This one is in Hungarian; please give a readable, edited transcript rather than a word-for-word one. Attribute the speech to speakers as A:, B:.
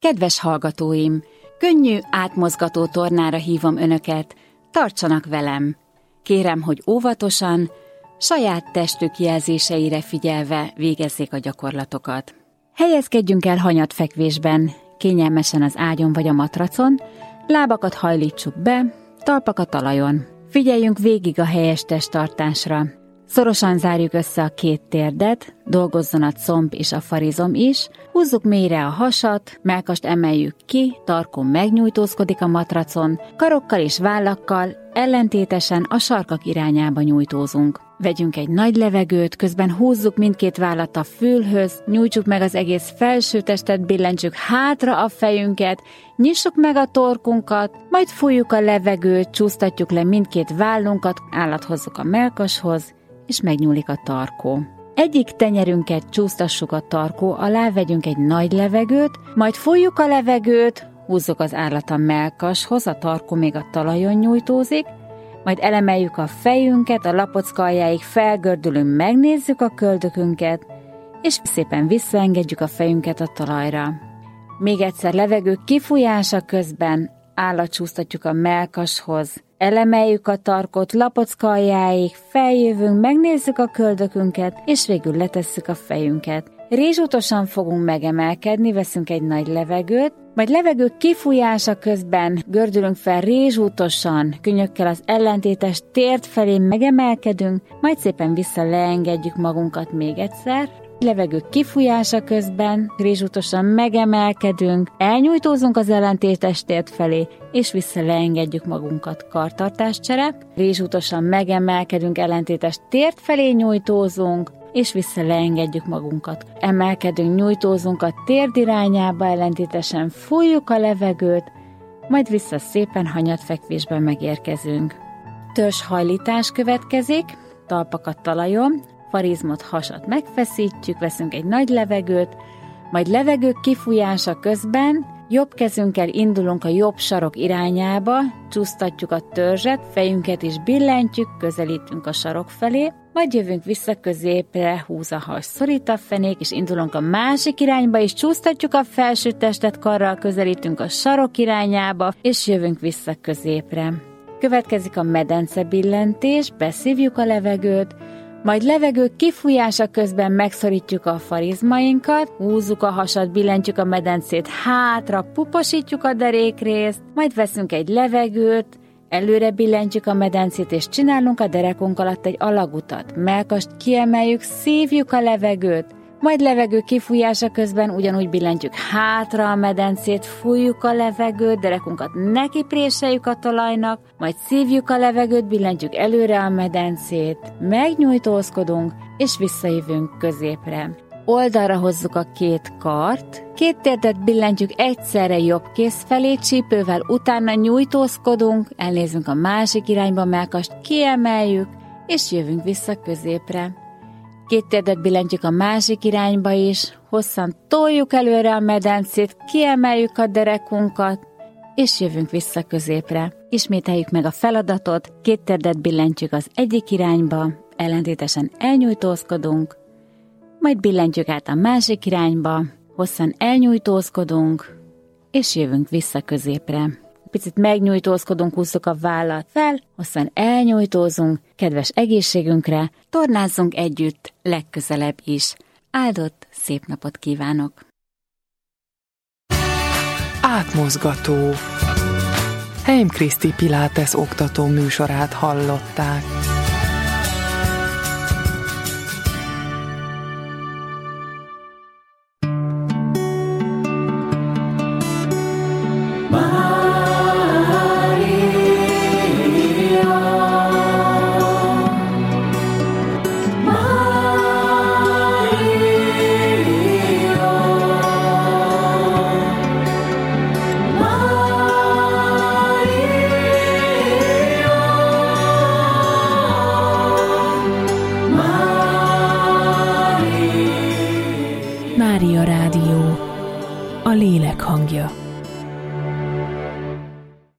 A: Kedves hallgatóim, könnyű, átmozgató tornára hívom önöket, tartsanak velem. Kérem, hogy óvatosan, saját testük jelzéseire figyelve végezzék a gyakorlatokat. Helyezkedjünk el hanyatfekvésben, kényelmesen az ágyon vagy a matracon, lábakat hajlítsuk be, talpak a talajon. Figyeljünk végig a helyes testtartásra. Szorosan zárjuk össze a két térdet, dolgozzon a comb és a farizom is, húzzuk mélyre a hasat, mellkast emeljük ki, tarkon megnyújtózkodik a matracon, karokkal és vállakkal ellentétesen a sarkak irányába nyújtózunk. Vegyünk egy nagy levegőt, közben húzzuk mindkét vállat a fülhöz, nyújtsuk meg az egész felső testet, billentsük hátra a fejünket, nyissuk meg a torkunkat, majd fújjuk a levegőt, csúsztatjuk le mindkét vállunkat, állat hozzuk a mellkashoz, és megnyúlik a tarkó. Egyik tenyerünket csúsztassuk a tarkó alá, vegyünk egy nagy levegőt, majd fújjuk a levegőt, húzzuk az állat a mellkashoz, a tarkó még a talajon nyújtózik, majd elemeljük a fejünket, a lapocka aljáig felgördülünk, megnézzük a köldökünket, és szépen visszaengedjük a fejünket a talajra. Még egyszer levegő kifújása közben állatcsúsztatjuk a mellkashoz, elemeljük a tarkot, lapocka aljáig, feljövünk, megnézzük a köldökünket, és végül letesszük a fejünket. Rézsútosan fogunk megemelkedni, veszünk egy nagy levegőt, majd levegő kifújása közben gördülünk fel rézsútosan, könnyökkel az ellentétes térd felé megemelkedünk, majd szépen vissza leengedjük magunkat még egyszer. Levegő kifújása közben rézsútosan megemelkedünk, elnyújtózunk az ellentétes térd felé, és vissza leengedjük magunkat. Kartartáscsere. Rézsútosan megemelkedünk, ellentétes térd felé nyújtózunk, és vissza leengedjük magunkat. Emelkedünk, nyújtózunk a térd irányába, ellentétesen fújjuk a levegőt, majd vissza szépen hanyatfekvésben megérkezünk. Törzshajlítás következik, talpak a talajon, farizmot, hasat megfeszítjük, veszünk egy nagy levegőt, majd levegő kifújása közben jobb kezünkkel indulunk a jobb sarok irányába, csúsztatjuk a törzset, fejünket is billentjük, közelítünk a sarok felé, majd jövünk vissza középre, húz a has, szorít a fenék, és indulunk a másik irányba, és csúsztatjuk a felső testet, karral közelítünk a sarok irányába, és jövünk vissza középre. Következik a medencebillentés, beszívjuk a levegőt, majd levegő kifújása közben megszorítjuk a farizmainkat, húzzuk a hasat, billentjük a medencét hátra, puposítjuk a derékrészt, majd veszünk egy levegőt, előre billentjük a medencét, és csinálunk a derekunk alatt egy alagutat. Mellkast kiemeljük, szívjuk a levegőt, majd levegő kifújása közben ugyanúgy billentjük hátra a medencét, fújjuk a levegőt, derekunkat nekipréseljük a talajnak, majd szívjuk a levegőt, billentjük előre a medencét, megnyújtózkodunk, és visszajövünk középre. Oldalra hozzuk a két kart, két térdet billentjük egyszerre jobb kéz felé, csípővel utána nyújtózkodunk, elnézünk a másik irányba, mellkast kiemeljük, és jövünk vissza középre. Két térdet billentjük a másik irányba is, hosszan toljuk előre a medencét, kiemeljük a derekunkat, és jövünk vissza középre. Ismételjük meg a feladatot, két térdet billentjük az egyik irányba, ellentétesen elnyújtózkodunk, majd billentjük át a másik irányba, hosszan elnyújtózkodunk, és jövünk vissza középre. Picit megnyújtózkodunk, húzzuk a vállat fel, hosszan elnyújtózunk, kedves egészségünkre, tornázzunk együtt, legközelebb is. Áldott, szép napot kívánok!
B: Átmozgató. Heim Kriszti Pilates oktató műsorát hallották.
C: Mária Rádió, a lélek hangja.